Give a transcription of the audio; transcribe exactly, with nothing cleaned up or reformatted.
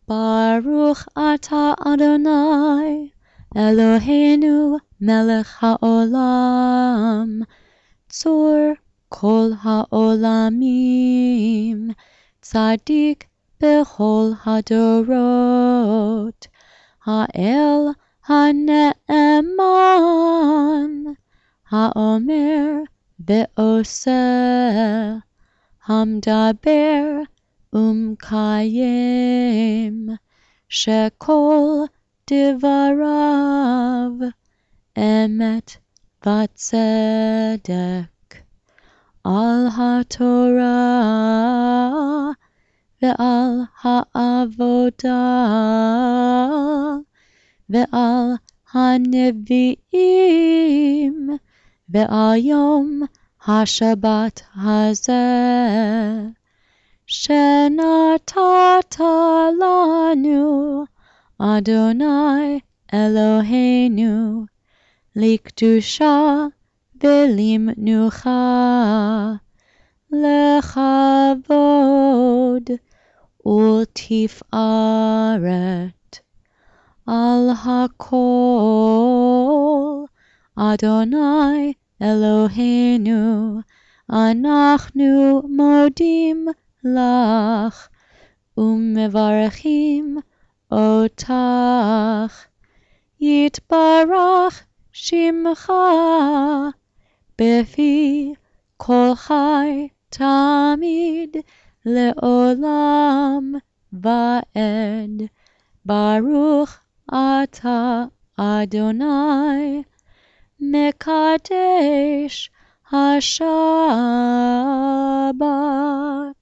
Baruch atah Adonai, Eloheinu melech haolam, tzur kol haolamim, tzadik bechol hadorot, ha'el ha'ne'eman, ha'omer ve'oseh, hamdaber umkayem, shekol divarav emet v'tzedek, al haTorah ve'al ha'avodah ve'al ha'nevi'im ve'al yom ha'shabbat hazeh, shenatata lanu Adonai Eloheinu, likdusha ve'limnucha, lechavod ultifaret, al hakol Adonai Eloheinu, anachnu modim lach, umevarechim otach, yitbarach shimcha, befi kol chai tamid, leolam va'ed, baruch atah Adonai, mekadesh hashabbat.